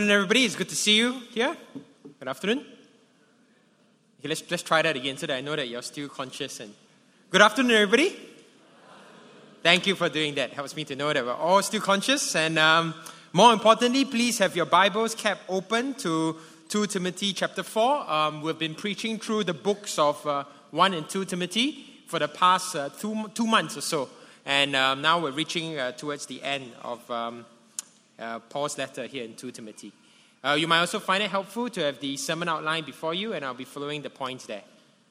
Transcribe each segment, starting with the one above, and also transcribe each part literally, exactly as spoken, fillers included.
afternoon, everybody. It's good to see you here. Good afternoon. Okay, let's let's try that again so that I know that you're still conscious. And good afternoon, everybody. Thank you for doing that. Helps me to know that we're all still conscious. And um, more importantly, please have your Bibles kept open to Second Timothy chapter four. Um, we've been preaching through the books of uh, First and Second Timothy for the past uh, two two months or so, and um, now we're reaching uh, towards the end of Um, Uh, Paul's letter here in Second Timothy. Uh, you might also find it helpful to have the sermon outline before you, and I'll be following the points there.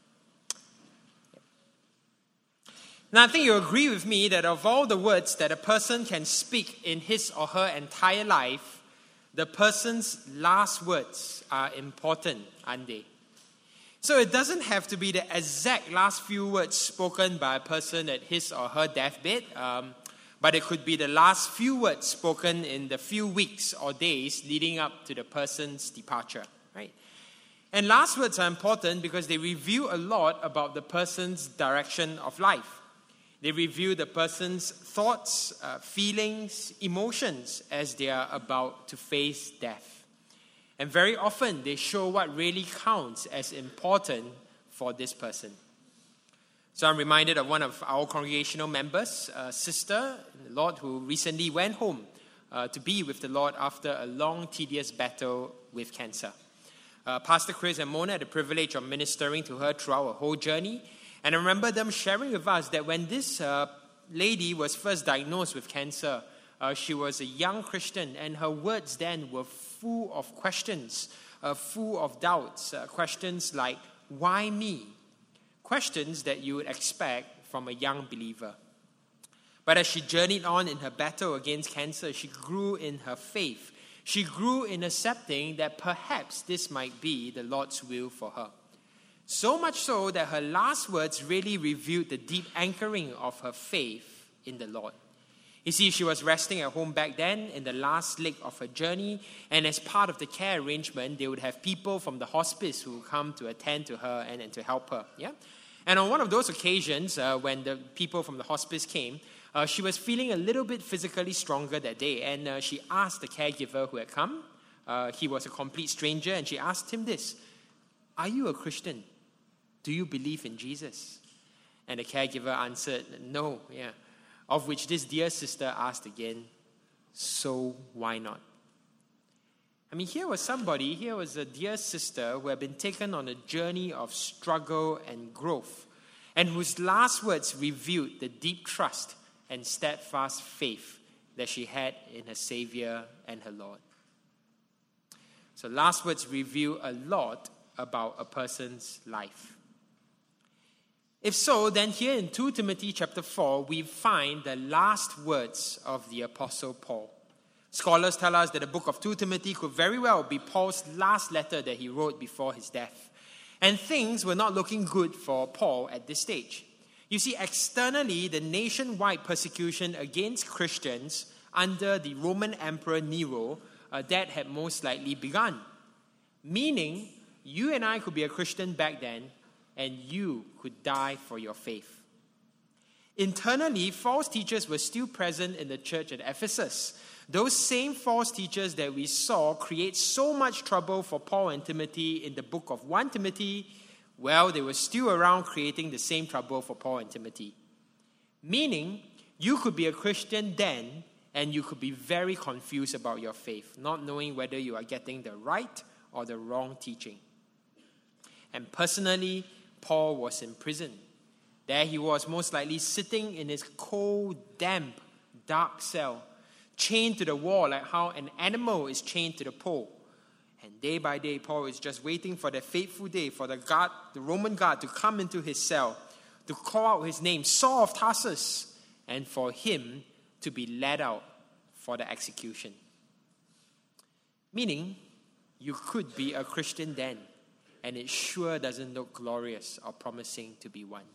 Now, I think you agree with me that of all the words that a person can speak in his or her entire life, the person's last words are important, aren't they? So it doesn't have to be the exact last few words spoken by a person at his or her deathbed, um, but it could be the last few words spoken in the few weeks or days leading up to the person's departure, right? And last words are important because they reveal a lot about the person's direction of life. They reveal the person's thoughts, uh, feelings, emotions as they are about to face death. And very often they show what really counts as important for this person. So I'm reminded of one of our congregational members, a sister in the Lord who recently went home uh, to be with the Lord after a long, tedious battle with cancer. Uh, Pastor Chris and Mona had the privilege of ministering to her throughout her whole journey. And I remember them sharing with us that when this uh, lady was first diagnosed with cancer, uh, she was a young Christian, and her words then were full of questions, uh, full of doubts, uh, questions like, why me? Questions that you would expect from a young believer. But as she journeyed on in her battle against cancer, she grew in her faith. She grew in accepting that perhaps this might be the Lord's will for her. So much so that her last words really revealed the deep anchoring of her faith in the Lord. You see, she was resting at home back then in the last leg of her journey, and as part of the care arrangement, they would have people from the hospice who would come to attend to her and, and to help her. Yeah. And on one of those occasions, uh, when the people from the hospice came, uh, she was feeling a little bit physically stronger that day, and uh, she asked the caregiver who had come, uh, he was a complete stranger, and she asked him this, "Are you a Christian? Do you believe in Jesus?" And the caregiver answered, "No," yeah. Of which this dear sister asked again, "So why not?" I mean, here was somebody, here was a dear sister who had been taken on a journey of struggle and growth, and whose last words revealed the deep trust and steadfast faith that she had in her Savior and her Lord. So last words reveal a lot about a person's life. If so, then here in Second Timothy chapter four, we find the last words of the Apostle Paul. Scholars tell us that the book of Second Timothy could very well be Paul's last letter that he wrote before his death. And things were not looking good for Paul at this stage. You see, externally, the nationwide persecution against Christians under the Roman Emperor Nero, uh, that had most likely begun. Meaning, you and I could be a Christian back then, and you could die for your faith. Internally, false teachers were still present in the church at Ephesus. Those same false teachers that we saw create so much trouble for Paul and Timothy in the book of First Timothy, well, they were still around creating the same trouble for Paul and Timothy. Meaning, you could be a Christian then, and you could be very confused about your faith, not knowing whether you are getting the right or the wrong teaching. And personally, Paul was in prison. There he was, most likely sitting in his cold, damp, dark cell, chained to the wall like how an animal is chained to the pole. And day by day, Paul is just waiting for the fateful day for the guard, the Roman guard, to come into his cell, to call out his name, Saul of Tarsus, and for him to be led out for the execution. Meaning, you could be a Christian then, and it sure doesn't look glorious or promising to be one.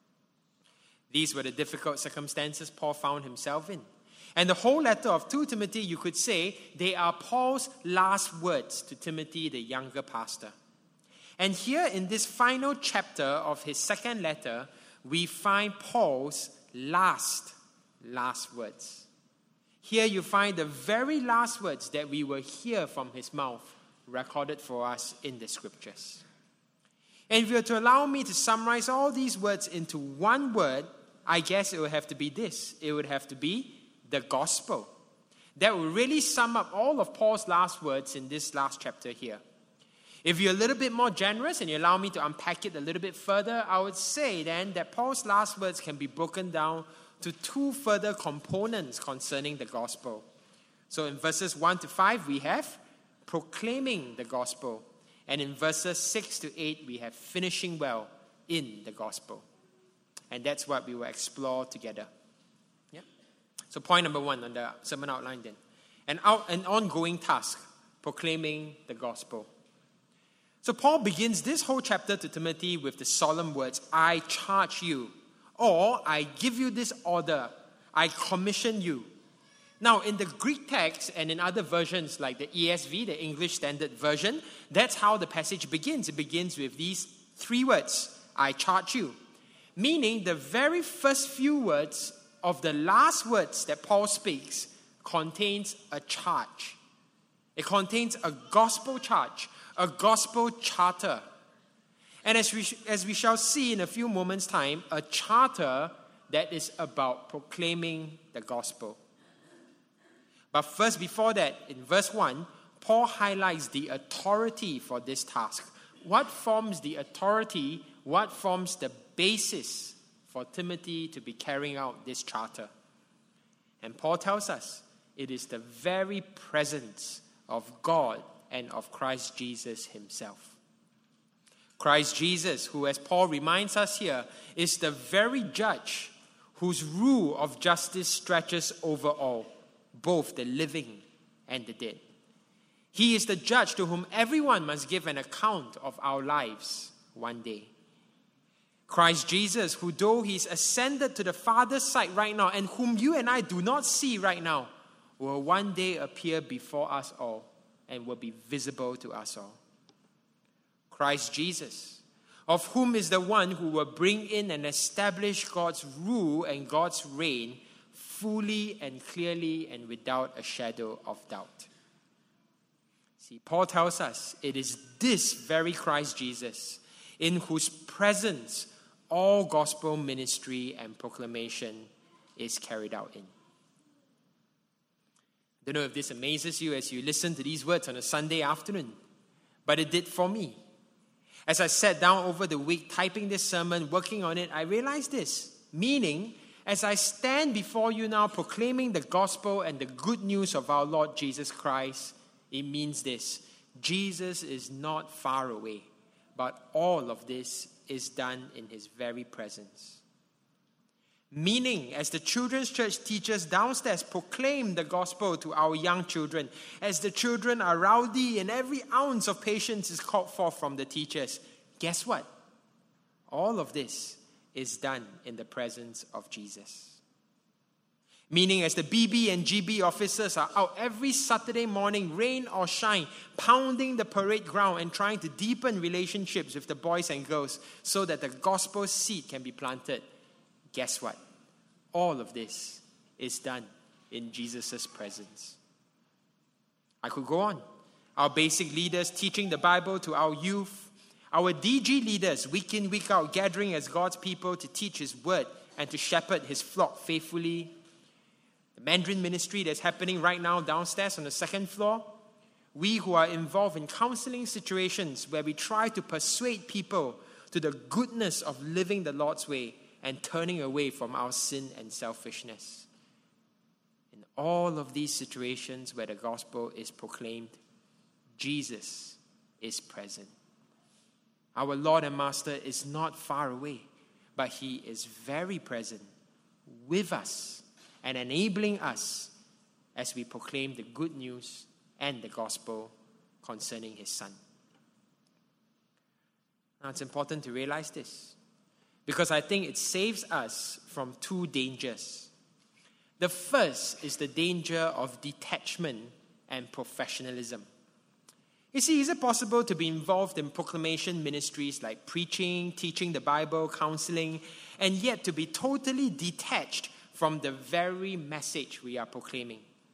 These were the difficult circumstances Paul found himself in. And the whole letter of Second Timothy, you could say, they are Paul's last words to Timothy, the younger pastor. And here in this final chapter of his second letter, we find Paul's last, last words. Here you find the very last words that we will hear from his mouth recorded for us in the scriptures. And if you were to allow me to summarize all these words into one word, I guess it would have to be this. It would have to be the gospel. That will really sum up all of Paul's last words in this last chapter here. If you're a little bit more generous and you allow me to unpack it a little bit further, I would say then that Paul's last words can be broken down to two further components concerning the gospel. So in verses one to five, we have proclaiming the gospel. And in verses six to eight, we have finishing well in the gospel. And that's what we will explore together. Yeah. So point number one on the sermon outline then. An, out, an ongoing task, proclaiming the gospel. So Paul begins this whole chapter to Timothy with the solemn words, I charge you, or I give you this order, I commission you. Now, in the Greek text and in other versions like the E S V, the English Standard Version, that's how the passage begins. It begins with these three words, I charge you. Meaning the very first few words of the last words that Paul speaks contains a charge. It contains a gospel charge, a gospel charter. And as we, as we shall see in a few moments' time, a charter that is about proclaiming the gospel. But first, before that, in verse one, Paul highlights the authority for this task. What forms the authority? What forms the basis for Timothy to be carrying out this charter? And Paul tells us it is the very presence of God and of Christ Jesus himself. Christ Jesus, who, as Paul reminds us here, is the very judge whose rule of justice stretches over all, both the living and the dead. He is the judge to whom everyone must give an account of our lives one day. Christ Jesus, who though he's ascended to the Father's side right now, and whom you and I do not see right now, will one day appear before us all and will be visible to us all. Christ Jesus, of whom is the one who will bring in and establish God's rule and God's reign fully and clearly and without a shadow of doubt. See, Paul tells us it is this very Christ Jesus in whose presence all gospel ministry and proclamation is carried out in. I don't know if this amazes you as you listen to these words on a Sunday afternoon, but it did for me. As I sat down over the week typing this sermon, working on it, I realized this, meaning as I stand before you now proclaiming the gospel and the good news of our Lord Jesus Christ, it means this: Jesus is not far away, but all of this is done in his very presence. Meaning, as the children's church teachers downstairs proclaim the gospel to our young children, as the children are rowdy and every ounce of patience is called forth from the teachers, guess what? All of this is done in the presence of Jesus. Meaning, as the B B and G B officers are out every Saturday morning, rain or shine, pounding the parade ground and trying to deepen relationships with the boys and girls so that the gospel seed can be planted, guess what? All of this is done in Jesus' presence. I could go on. Our basic leaders teaching the Bible to our youth, our D G leaders week in, week out gathering as God's people to teach his word and to shepherd his flock faithfully. The Mandarin ministry that's happening right now downstairs on the second floor. We who are involved in counseling situations where we try to persuade people to the goodness of living the Lord's way and turning away from our sin and selfishness. In all of these situations where the gospel is proclaimed, Jesus is present. Our Lord and Master is not far away, but he is very present with us and enabling us as we proclaim the good news and the gospel concerning his Son. Now, it's important to realize this, because I think it saves us from two dangers. The first is the danger of detachment and professionalism. You see, is it possible to be involved in proclamation ministries like preaching, teaching the Bible, counseling, and yet to be totally detached from the very message we are proclaiming?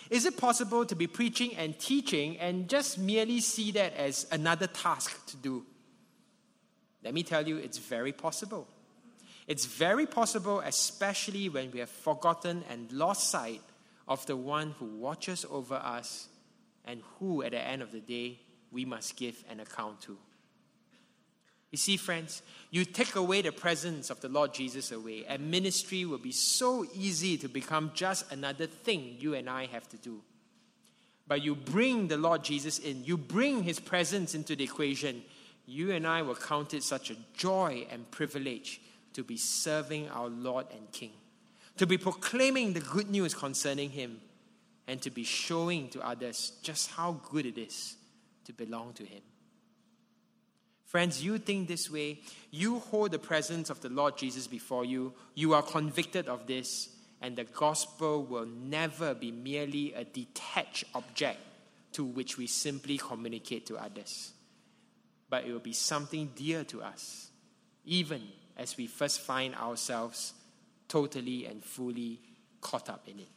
Is it possible to be preaching and teaching and just merely see that as another task to do? Let me tell you, it's very possible. It's very possible, especially when we have forgotten and lost sight of the one who watches over us and who, at the end of the day, we must give an account to. You see, friends, you take away the presence of the Lord Jesus away, and ministry will be so easy to become just another thing you and I have to do. But you bring the Lord Jesus in, you bring His presence into the equation, you and I will count it such a joy and privilege to be serving our Lord and King, to be proclaiming the good news concerning Him, and to be showing to others just how good it is to belong to Him. Friends, you think this way, you hold the presence of the Lord Jesus before you, you are convicted of this, and the gospel will never be merely a detached object to which we simply communicate to others. But it will be something dear to us, even as we first find ourselves totally and fully caught up in it.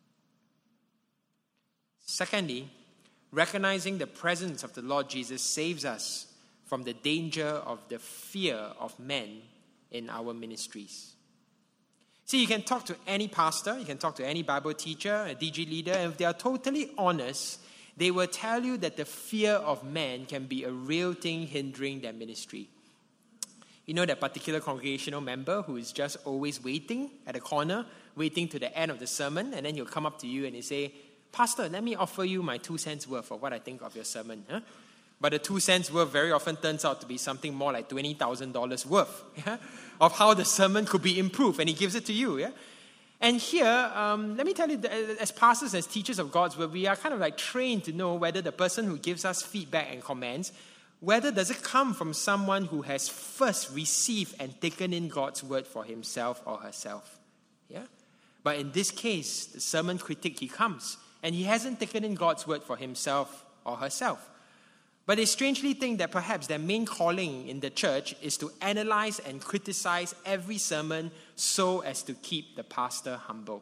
Secondly, recognizing the presence of the Lord Jesus saves us from the danger of the fear of men in our ministries. See, you can talk to any pastor, you can talk to any Bible teacher, a D G leader, and if they are totally honest, they will tell you that the fear of man can be a real thing hindering their ministry. You know that particular congregational member who is just always waiting at the corner, waiting to the end of the sermon, and then he'll come up to you and he'll say, "Pastor, let me offer you my two cents worth of what I think of your sermon." Huh? But the two cents worth very often turns out to be something more like twenty thousand dollars worth yeah, of how the sermon could be improved, and he gives it to you. Yeah? And here, um, let me tell you, as pastors, as teachers of God's word, we are kind of like trained to know whether the person who gives us feedback and comments, whether does it come from someone who has first received and taken in God's word for himself or herself. Yeah? But in this case, the sermon critic, he comes, and he hasn't taken in God's word for himself or herself. But they strangely think that perhaps their main calling in the church is to analyze and criticize every sermon so as to keep the pastor humble.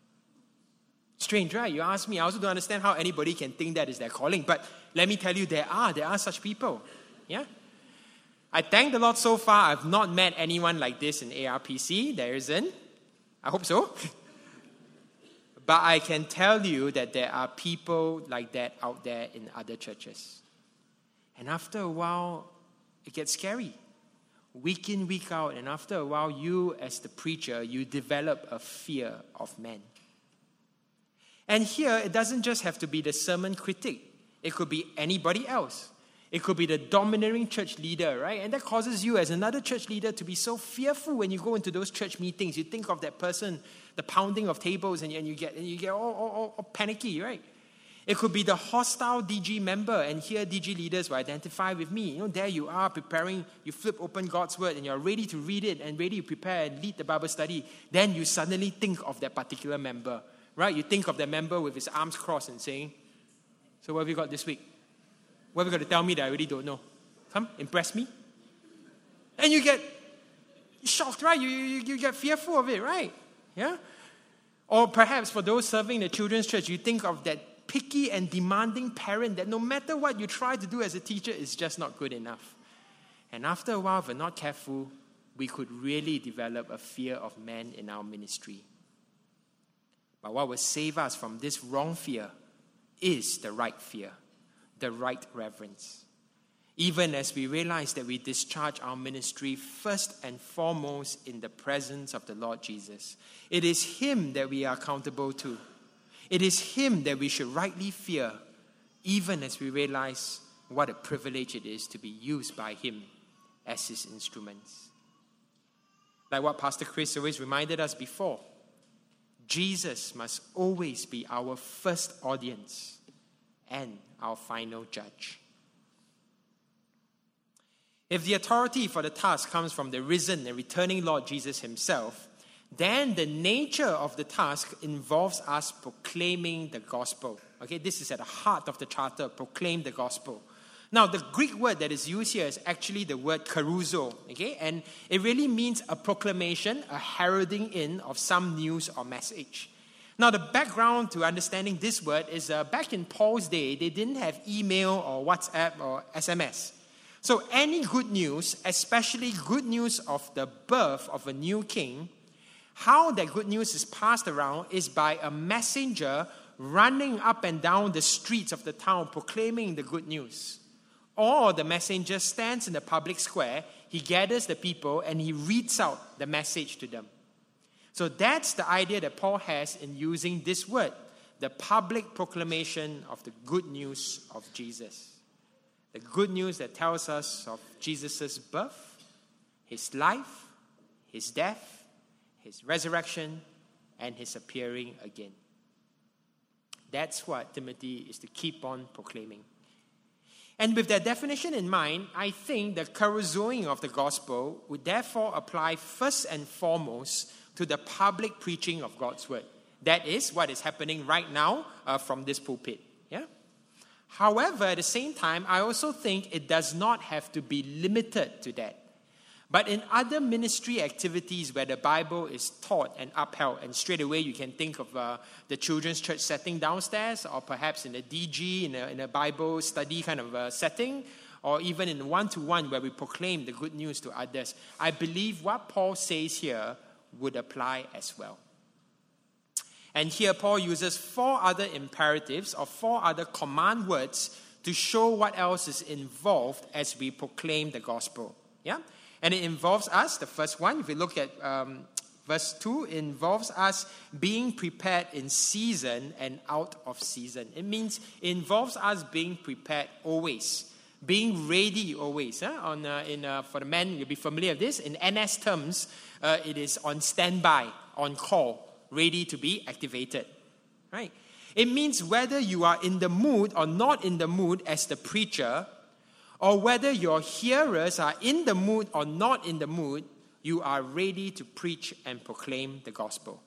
Strange, right? You ask me, I also don't understand how anybody can think that is their calling. But let me tell you, there are. There are such people. Yeah? I thank the Lord so far, I've not met anyone like this in A R P C. There isn't. I hope so. But I can tell you that there are people like that out there in other churches. And after a while, it gets scary. Week in, week out. And after a while, you as the preacher, you develop a fear of men. And here, it doesn't just have to be the sermon critic. It could be anybody else. It could be the domineering church leader, right? And that causes you as another church leader to be so fearful when you go into those church meetings. You think of that person, the pounding of tables, and, and you get and you get all, all, all panicky, right? It could be the hostile D G member, and here D G leaders will identify with me. You know, there you are preparing, you flip open God's word, and you're ready to read it, and ready to prepare and lead the Bible study. Then you suddenly think of that particular member, right? You think of that member with his arms crossed and saying, "So what have you got this week? What have you got to tell me that I really don't know? Come, impress me." And you get shocked, right? You, you, you get fearful of it, right? Yeah? Or perhaps for those serving the children's church, you think of that picky and demanding parent that no matter what you try to do as a teacher, is just not good enough. And after a while, if we're not careful, we could really develop a fear of man in our ministry. But what will save us from this wrong fear is the right fear, the right reverence. Even as we realize that we discharge our ministry first and foremost in the presence of the Lord Jesus. It is Him that we are accountable to. It is Him that we should rightly fear, even as we realize what a privilege it is to be used by Him as His instruments. Like what Pastor Chris always reminded us before, Jesus must always be our first audience and our final judge. If the authority for the task comes from the risen and returning Lord Jesus Himself, then the nature of the task involves us proclaiming the gospel. Okay, this is at the heart of the charter, proclaim the gospel. Now, the Greek word that is used here is actually the word keruzo, okay? And it really means a proclamation, a heralding in of some news or message. Now, the background to understanding this word is uh, back in Paul's day, they didn't have email or WhatsApp or S M S. So any good news, especially good news of the birth of a new king, how that good news is passed around is by a messenger running up and down the streets of the town proclaiming the good news. Or the messenger stands in the public square, he gathers the people and he reads out the message to them. So that's the idea that Paul has in using this word, the public proclamation of the good news of Jesus. The good news that tells us of Jesus' birth, his life, his death, his resurrection, and his appearing again. That's what Timothy is to keep on proclaiming. And with that definition in mind, I think the keruzoing of the gospel would therefore apply first and foremost to the public preaching of God's word. That is what is happening right now uh, from this pulpit. Yeah. However, at the same time, I also think it does not have to be limited to that. But in other ministry activities where the Bible is taught and upheld, and straight away you can think of uh, the children's church setting downstairs, or perhaps in a D G, in a, in a Bible study kind of a setting, or even in one-to-one where we proclaim the good news to others, I believe what Paul says here would apply as well. And here Paul uses four other imperatives or four other command words to show what else is involved as we proclaim the gospel. Yeah? And it involves us, the first one, if we look at um, verse two, it involves us being prepared in season and out of season. It means it involves us being prepared always, being ready always. Huh? On, uh, in, uh, for the men, you'll be familiar with this. In N S terms, uh, it is on standby, on call, ready to be activated. Right? It means whether you are in the mood or not in the mood as the preacher, or whether your hearers are in the mood or not in the mood, you are ready to preach and proclaim the gospel.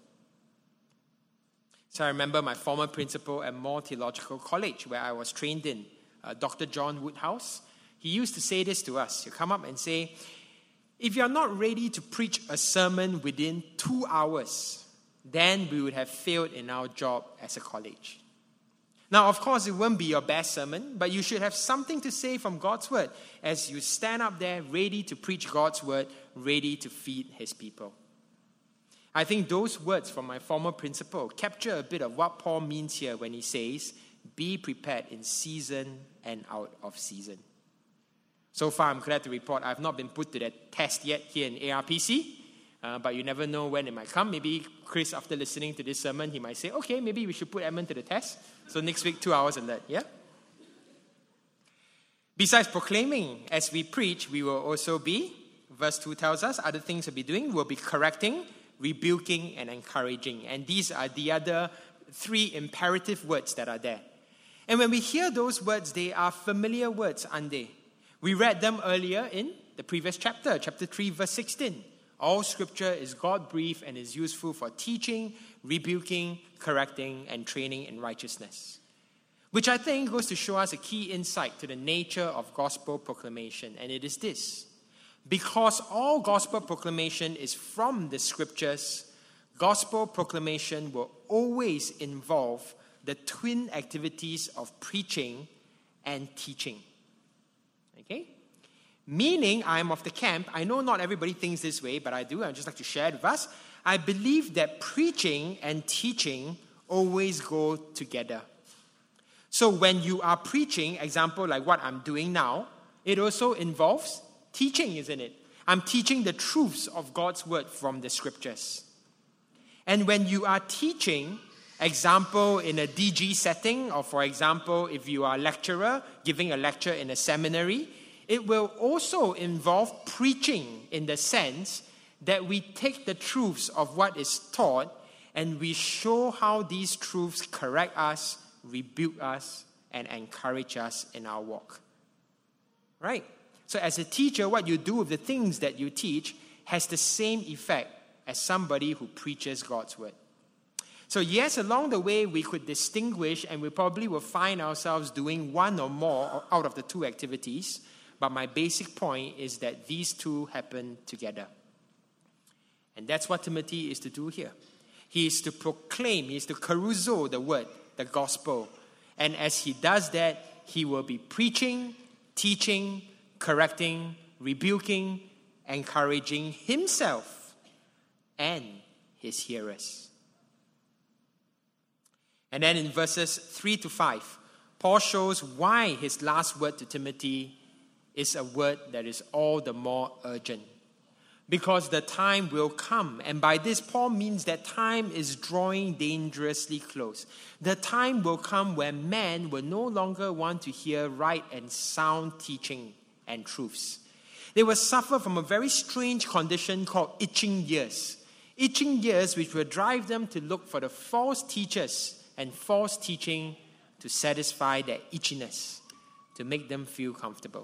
So I remember my former principal at Moore Theological College, where I was trained in, uh, Doctor John Woodhouse. He used to say this to us. He'll come up and say, if you're not ready to preach a sermon within two hours, then we would have failed in our job as a college. Now, of course, it won't be your best sermon, but you should have something to say from God's word as you stand up there ready to preach God's word, ready to feed his people. I think those words from my former principal capture a bit of what Paul means here when he says, be prepared in season and out of season. So far, I'm glad to report I've not been put to that test yet here in A R P C. Uh, but you never know when it might come. Maybe Chris, after listening to this sermon, he might say, okay, maybe we should put Edmund to the test. So next week, two hours on that, yeah? Besides proclaiming as we preach, we will also be, verse two tells us, other things we'll be doing, we'll be correcting, rebuking, and encouraging. And these are the other three imperative words that are there. And when we hear those words, they are familiar words, aren't they? We read them earlier in the previous chapter, chapter three, verse sixteen. All scripture is God-breathed and is useful for teaching, rebuking, correcting, and training in righteousness. Which I think goes to show us a key insight to the nature of gospel proclamation. And it is this. Because all gospel proclamation is from the scriptures, gospel proclamation will always involve the twin activities of preaching and teaching. Okay? Meaning, I'm of the camp, I know not everybody thinks this way, but I do, I'd just like to share it with us. I believe that preaching and teaching always go together. So when you are preaching, example like what I'm doing now, it also involves teaching, isn't it? I'm teaching the truths of God's word from the scriptures. And when you are teaching, example in a D G setting, or for example, if you are a lecturer giving a lecture in a seminary, it will also involve preaching in the sense that we take the truths of what is taught and we show how these truths correct us, rebuke us, and encourage us in our walk. Right? So as a teacher, what you do with the things that you teach has the same effect as somebody who preaches God's word. So yes, along the way, we could distinguish and we probably will find ourselves doing one or more out of the two activities. But my basic point is that these two happen together. And that's what Timothy is to do here. He is to proclaim, he is to carousel the word, the gospel. And as he does that, he will be preaching, teaching, correcting, rebuking, encouraging himself and his hearers. And then in verses three to five, Paul shows why his last word to Timothy is a word that is all the more urgent. Because the time will come. And by this, Paul means that time is drawing dangerously close. The time will come when men will no longer want to hear right and sound teaching and truths. They will suffer from a very strange condition called itching ears. Itching ears which will drive them to look for the false teachers and false teaching to satisfy their itchiness, to make them feel comfortable.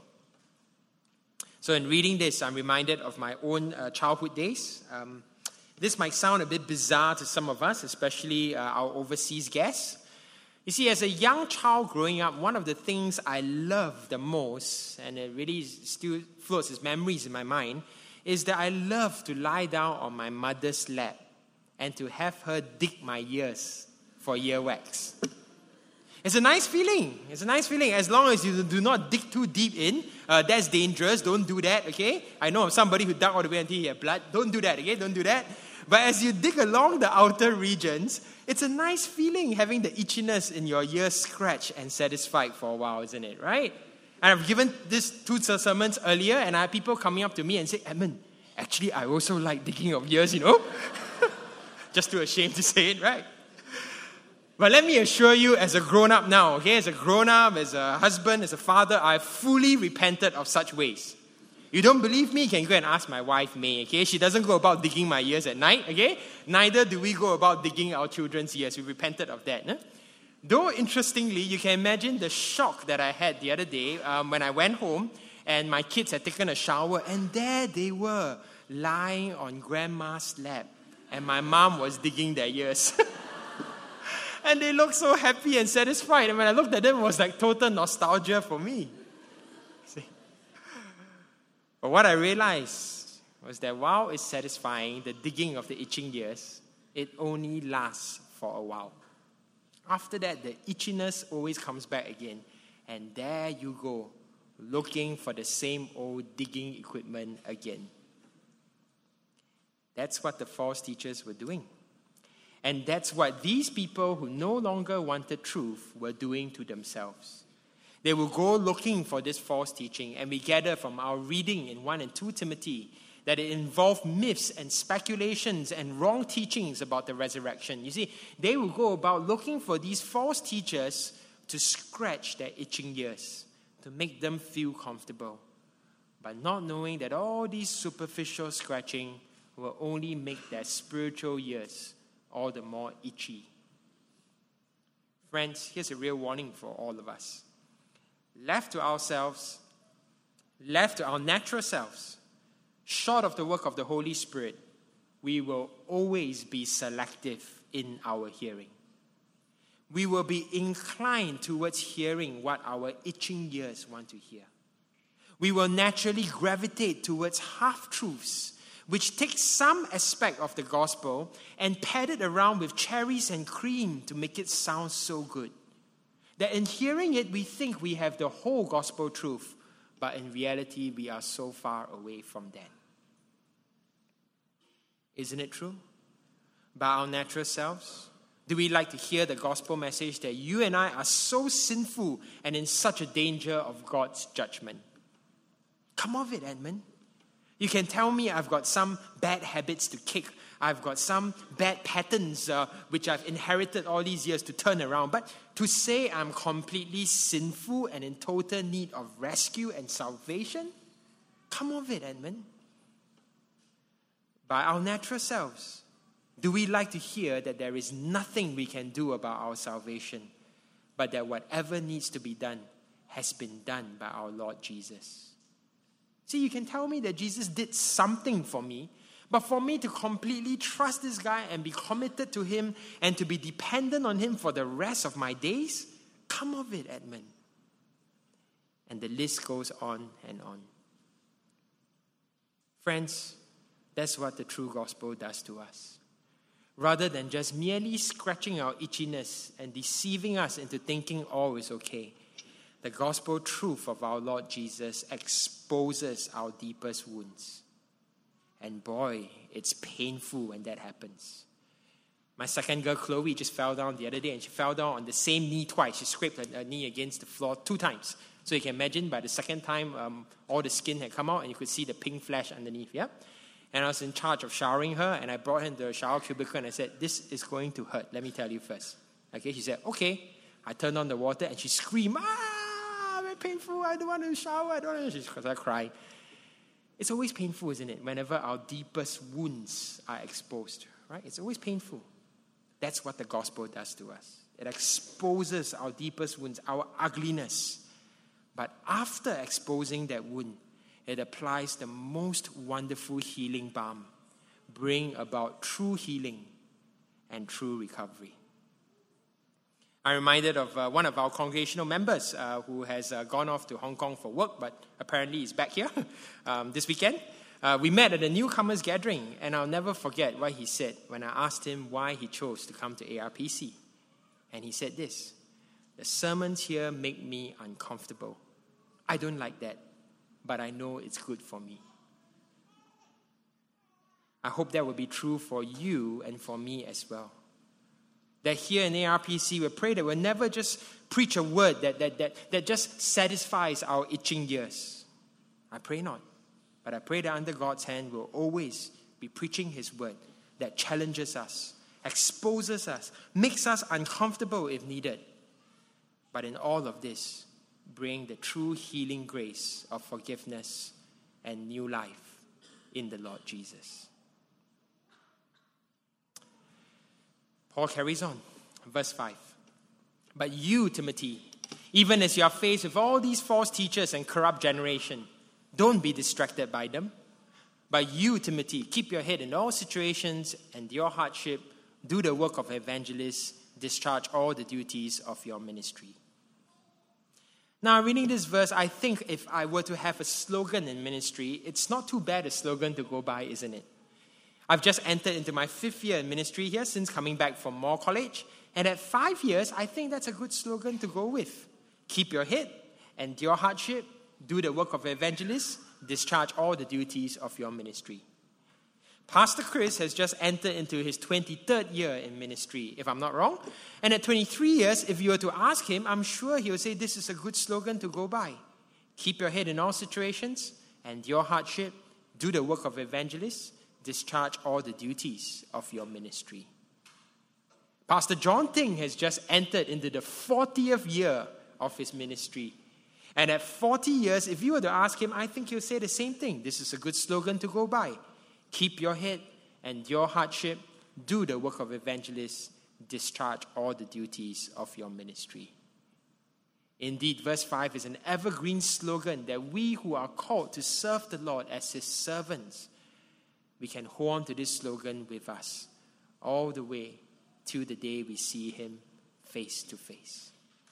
So in reading this, I'm reminded of my own uh, childhood days. Um, this might sound a bit bizarre to some of us, especially uh, our overseas guests. You see, as a young child growing up, one of the things I loved the most, and it really still floats as memories in my mind, is that I loved to lie down on my mother's lap and to have her dig my ears for earwax. It's a nice feeling. It's a nice feeling. As long as you do not dig too deep in, uh, that's dangerous. Don't do that, okay? I know of somebody who dug all the way until he had blood. Don't do that, okay? Don't do that. But as you dig along the outer regions, it's a nice feeling having the itchiness in your ears scratched and satisfied for a while, isn't it, right? And I've given this two sermons earlier, and I have people coming up to me and say, Edmund, actually, I also like digging of ears, you know? Just too ashamed to say it, right? But let me assure you, as a grown-up now, okay, as a grown-up, as a husband, as a father, I've fully repented of such ways. You don't believe me? You can go and ask my wife, May, okay? She doesn't go about digging my ears at night, okay? Neither do we go about digging our children's ears. We repented of that. Eh? Though, interestingly, you can imagine the shock that I had the other day um, when I went home and my kids had taken a shower, and there they were, lying on grandma's lap, and my mom was digging their ears. And they looked so happy and satisfied. And when I looked at them, it was like total nostalgia for me. See? But what I realized was that while it's satisfying, the digging of the itching ears, it only lasts for a while. After that, the itchiness always comes back again. And there you go, looking for the same old digging equipment again. That's what the false teachers were doing. And that's what these people who no longer wanted truth were doing to themselves. They will go looking for this false teaching, and we gather from our reading in First and Second Timothy that it involved myths and speculations and wrong teachings about the resurrection. You see, they will go about looking for these false teachers to scratch their itching ears, to make them feel comfortable, but not knowing that all these superficial scratching will only make their spiritual ears all the more itchy. Friends, here's a real warning for all of us. Left to ourselves, left to our natural selves, short of the work of the Holy Spirit, we will always be selective in our hearing. We will be inclined towards hearing what our itching ears want to hear. We will naturally gravitate towards half-truths, which takes some aspect of the gospel and pad it around with cherries and cream to make it sound so good, that in hearing it, we think we have the whole gospel truth, but in reality, we are so far away from that. Isn't it true? By our natural selves, do we like to hear the gospel message that you and I are so sinful and in such a danger of God's judgment? Come off it, Edmund. You can tell me I've got some bad habits to kick. I've got some bad patterns uh, which I've inherited all these years to turn around. But to say I'm completely sinful and in total need of rescue and salvation? Come off it, Edmund. By our natural selves, do we like to hear that there is nothing we can do about our salvation, but that whatever needs to be done has been done by our Lord Jesus? See, you can tell me that Jesus did something for me, but for me to completely trust this guy and be committed to him and to be dependent on him for the rest of my days, come of it, Edmund. And the list goes on and on. Friends, that's what the true gospel does to us. rather than just merely scratching our itchiness and deceiving us into thinking all is okay. The gospel truth of our Lord Jesus exposes our deepest wounds. And boy, it's painful when that happens. My second girl, Chloe, just fell down the other day, and she fell down on the same knee twice. She scraped her, her knee against the floor two times. So you can imagine by the second time, um, all the skin had come out, and you could see the pink flesh underneath, yeah? And I was in charge of showering her, and I brought her into the shower cubicle, and I said, this is going to hurt. Let me tell you first. Okay, she said, okay. I turned on the water, and she screamed, ah, very painful, I don't want to shower, I don't want to. She started crying. It's always painful, isn't it? Whenever our deepest wounds are exposed, right? It's always painful. That's what the gospel does to us. It exposes our deepest wounds, our ugliness. But after exposing that wound, it applies the most wonderful healing balm, bring about true healing and true recovery. I'm reminded of uh, one of our congregational members uh, who has uh, gone off to Hong Kong for work, but apparently is back here um, this weekend. Uh, we met at a newcomers gathering, and I'll never forget what he said when I asked him why he chose to come to A R P C. And he said this, the sermons here make me uncomfortable. I don't like that, but I know it's good for me. I hope that will be true for you and for me as well. That here in A R P C, we pray that we'll never just preach a word that, that, that, that just satisfies our itching ears. I pray not. But I pray that under God's hand, we'll always be preaching His word that challenges us, exposes us, makes us uncomfortable if needed. But in all of this, bring the true healing grace of forgiveness and new life in the Lord Jesus. Paul carries on, verse five. But you, Timothy, even as you are faced with all these false teachers and corrupt generation, don't be distracted by them. But you, Timothy, keep your head in all situations and your hardship. Do the work of evangelist. Discharge all the duties of your ministry. Now, reading this verse, I think if I were to have a slogan in ministry, it's not too bad a slogan to go by, isn't it? I've just entered into my fifth year in ministry here since coming back from Moore College. And at five years, I think that's a good slogan to go with. Keep your head, endure hardship, do the work of evangelist, discharge all the duties of your ministry. Pastor Chris has just entered into his twenty-third year in ministry, if I'm not wrong. And at twenty-three years, if you were to ask him, I'm sure he'll say this is a good slogan to go by. Keep your head in all situations, endure hardship, do the work of evangelist, discharge all the duties of your ministry. Pastor John Ting has just entered into the fortieth year of his ministry. And at forty years, if you were to ask him, I think he'll say the same thing. This is a good slogan to go by. Keep your head, endure hardship, do the work of evangelist, discharge all the duties of your ministry. Indeed, verse five is an evergreen slogan that we who are called to serve the Lord as His servants, we can hold on to this slogan with us all the way to the day we see Him face to face.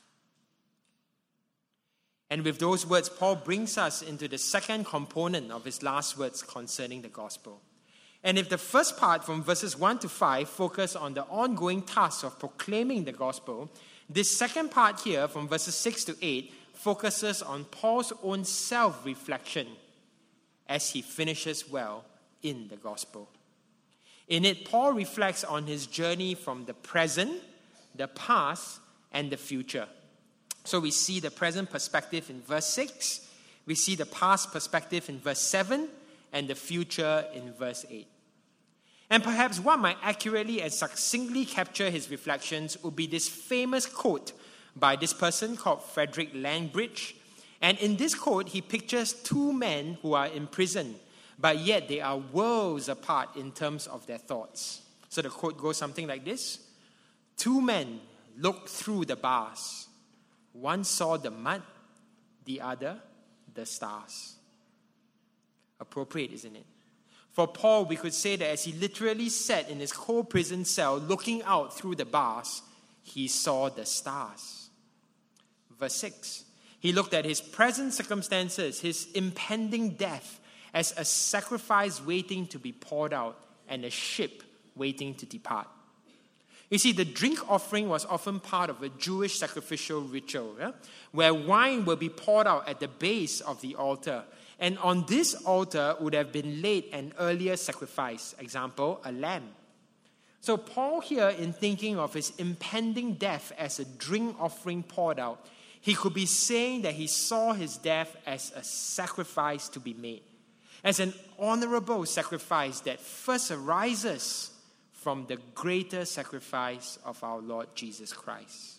And with those words, Paul brings us into the second component of his last words concerning the gospel. And if the first part from verses one to five focus on the ongoing task of proclaiming the gospel, this second part here from verses six to eight focuses on Paul's own self-reflection as he finishes well in the gospel. In it, Paul reflects on his journey from the present, the past, and the future. So we see the present perspective in verse six, we see the past perspective in verse seven, and the future in verse eight. And perhaps what might accurately and succinctly capture his reflections would be this famous quote by this person called Frederick Langbridge. And in this quote, he pictures two men who are in prison, but yet they are worlds apart in terms of their thoughts. So the quote goes something like this. Two men looked through the bars. One saw the mud, the other the stars. Appropriate, isn't it? For Paul, we could say that as he literally sat in his cold prison cell looking out through the bars, he saw the stars. Verse six, he looked at his present circumstances, his impending death, as a sacrifice waiting to be poured out and a ship waiting to depart. You see, the drink offering was often part of a Jewish sacrificial ritual, yeah? where wine will be poured out at the base of the altar. And on this altar would have been laid an earlier sacrifice, example, a lamb. So Paul here, in thinking of his impending death as a drink offering poured out, he could be saying that he saw his death as a sacrifice to be made, as an honorable sacrifice that first arises from the greater sacrifice of our Lord Jesus Christ.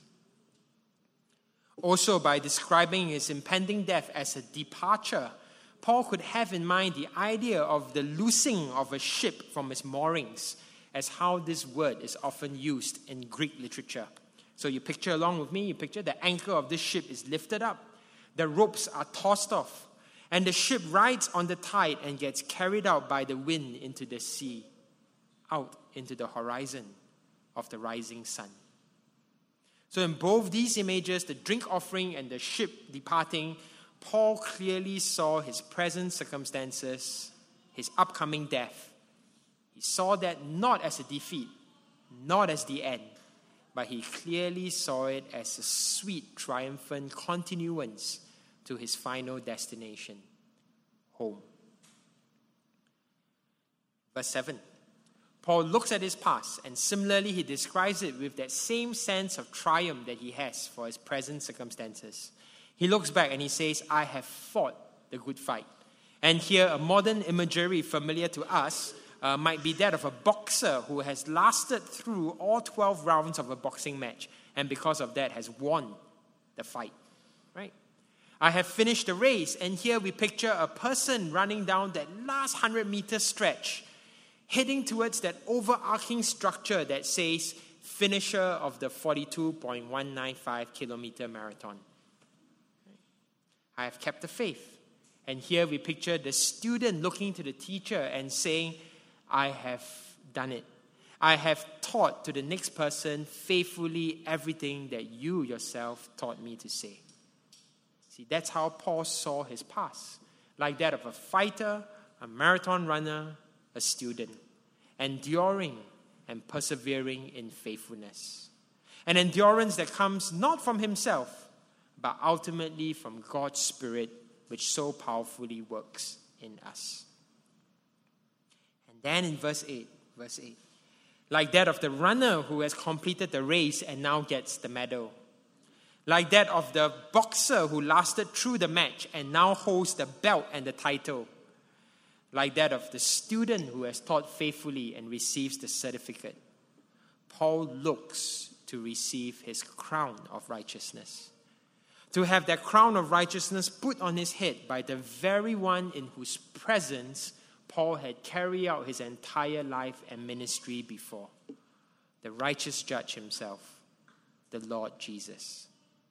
Also, by describing his impending death as a departure, Paul could have in mind the idea of the loosing of a ship from its moorings, as how this word is often used in Greek literature. So you picture along with me, you picture the anchor of this ship is lifted up, the ropes are tossed off, and the ship rides on the tide and gets carried out by the wind into the sea, out into the horizon of the rising sun. So in both these images, the drink offering and the ship departing, Paul clearly saw his present circumstances, his upcoming death. He saw that not as a defeat, not as the end, but he clearly saw it as a sweet, triumphant continuance to his final destination, home. Verse seven. Paul looks at his past, and similarly he describes it with that same sense of triumph that he has for his present circumstances. He looks back and he says, I have fought the good fight. And here a modern imagery familiar to us uh, might be that of a boxer who has lasted through all twelve rounds of a boxing match, and because of that has won the fight. Right? I have finished the race, and here we picture a person running down that last one hundred meter stretch, heading towards that overarching structure that says finisher of the forty-two point one nine five kilometer marathon. I have kept the faith. And here we picture the student looking to the teacher and saying, I have done it. I have taught to the next person faithfully everything that you yourself taught me to say. See, that's how Paul saw his past, like that of a fighter, a marathon runner, a student, enduring and persevering in faithfulness. An endurance that comes not from himself, but ultimately from God's Spirit, which so powerfully works in us. And then in verse eight, verse eight, like that of the runner who has completed the race and now gets the medal. Like that of the boxer who lasted through the match and now holds the belt and the title. Like that of the student who has taught faithfully and receives the certificate. Paul looks to receive his crown of righteousness. To have that crown of righteousness put on his head by the very one in whose presence Paul had carried out his entire life and ministry before. The righteous judge himself, the Lord Jesus.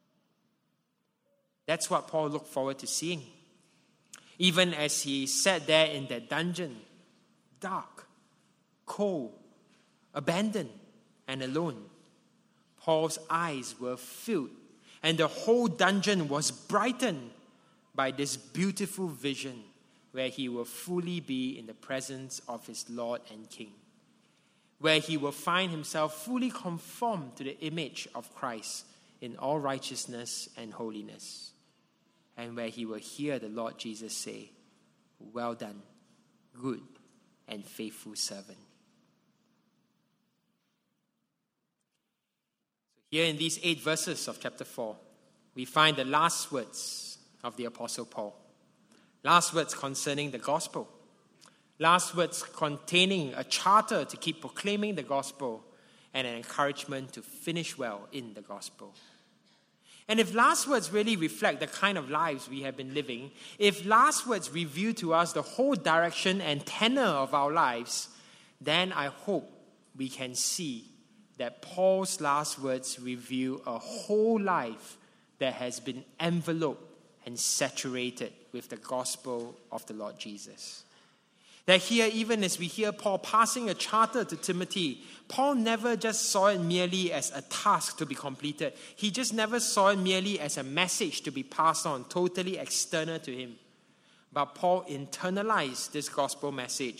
That's what Paul looked forward to seeing. Even as he sat there in that dungeon, dark, cold, abandoned, and alone, Paul's eyes were filled, and the whole dungeon was brightened by this beautiful vision where he will fully be in the presence of his Lord and King, where he will find himself fully conformed to the image of Christ in all righteousness and holiness, and where he will hear the Lord Jesus say, well done, good and faithful servant. Here in these eight verses of chapter four, we find the last words of the Apostle Paul. Last words concerning the gospel. Last words containing a charter to keep proclaiming the gospel and an encouragement to finish well in the gospel. And if last words really reflect the kind of lives we have been living, if last words reveal to us the whole direction and tenor of our lives, then I hope we can see that Paul's last words reveal a whole life that has been enveloped and saturated with the gospel of the Lord Jesus. That here, even as we hear Paul passing a charter to Timothy, Paul never just saw it merely as a task to be completed. He just never saw it merely as a message to be passed on, totally external to him. But Paul internalized this gospel message.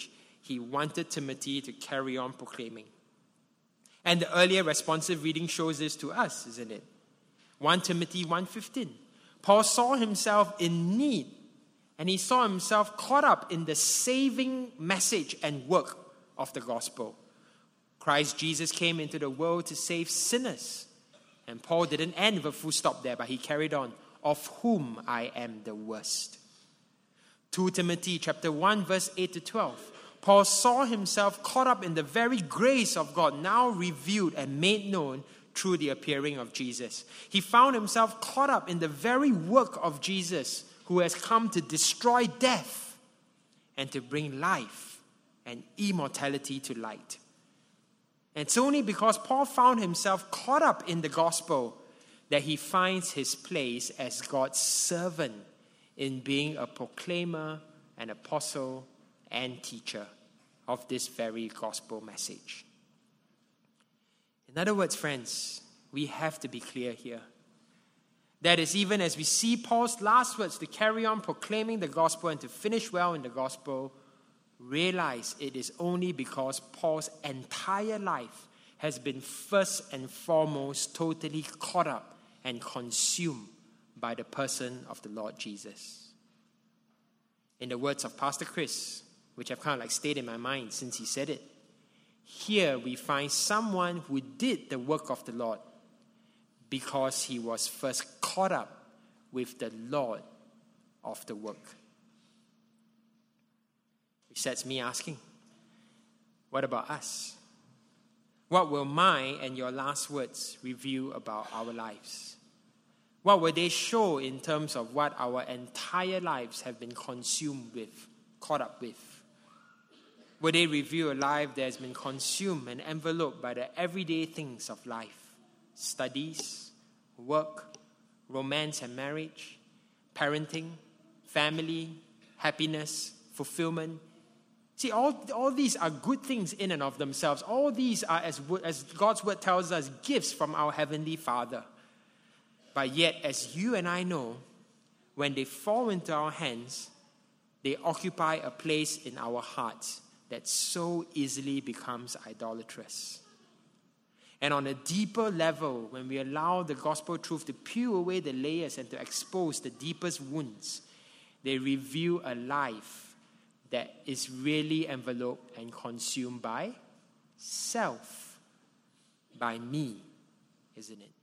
he wanted Timothy to carry on proclaiming. And the earlier responsive reading shows this to us, isn't it? First Timothy one fifteen. Paul saw himself in need, and he saw himself caught up in the saving message and work of the gospel. Christ Jesus came into the world to save sinners. And Paul didn't end with a full stop there, but he carried on, of whom I am the worst. Second Timothy chapter one, verse eight to twelve. Paul saw himself caught up in the very grace of God, now revealed and made known through the appearing of Jesus. He found himself caught up in the very work of Jesus, who has come to destroy death and to bring life and immortality to light. And it's only because Paul found himself caught up in the gospel that he finds his place as God's servant in being a proclaimer, an apostle, and teacher of this very gospel message. In other words, friends, we have to be clear here. That is, even as we see Paul's last words to carry on proclaiming the gospel and to finish well in the gospel, realize it is only because Paul's entire life has been first and foremost totally caught up and consumed by the person of the Lord Jesus. In the words of Pastor Chris, which I've kind of like stayed in my mind since he said it, here we find someone who did the work of the Lord because he was first caught up with the Lord of the work. Which sets me asking, what about us? What will my and your last words reveal about our lives? What will they show in terms of what our entire lives have been consumed with, caught up with? Will they reveal a life that has been consumed and enveloped by the everyday things of life? Studies, work, romance and marriage, parenting, family, happiness, fulfillment. See, all, all these are good things in and of themselves. All these are, as, as God's word tells us, gifts from our Heavenly Father. But yet, as you and I know, when they fall into our hands, they occupy a place in our hearts that so easily becomes idolatrous. And on a deeper level, when we allow the gospel truth to peel away the layers and to expose the deepest wounds, they reveal a life that is really enveloped and consumed by self, by me, isn't it?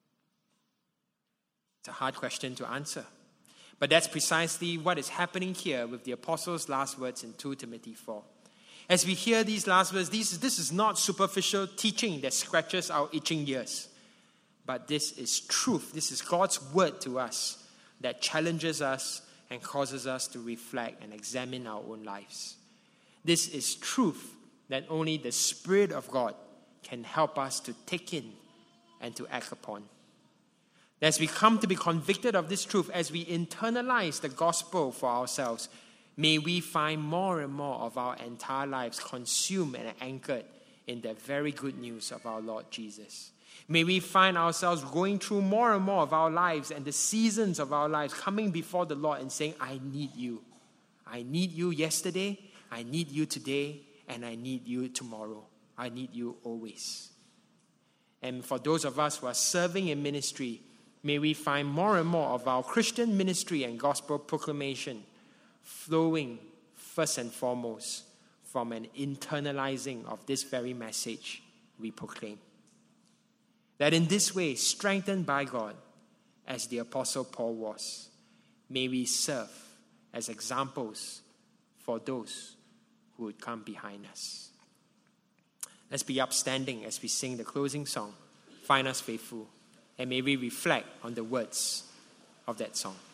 It's a hard question to answer. But that's precisely what is happening here with the apostle's last words in Second Timothy four. As we hear these last words, these, this is not superficial teaching that scratches our itching ears. But this is truth. This is God's word to us that challenges us and causes us to reflect and examine our own lives. This is truth that only the Spirit of God can help us to take in and to act upon. As we come to be convicted of this truth, as we internalize the gospel for ourselves, may we find more and more of our entire lives consumed and anchored in the very good news of our Lord Jesus. May we find ourselves going through more and more of our lives and the seasons of our lives coming before the Lord and saying, I need you. I need you yesterday, I need you today, and I need you tomorrow. I need you always. And for those of us who are serving in ministry, may we find more and more of our Christian ministry and gospel proclamation flowing first and foremost from an internalizing of this very message we proclaim. That in this way, strengthened by God, as the Apostle Paul was, may we serve as examples for those who would come behind us. Let's be upstanding as we sing the closing song, Find Us Faithful, and may we reflect on the words of that song.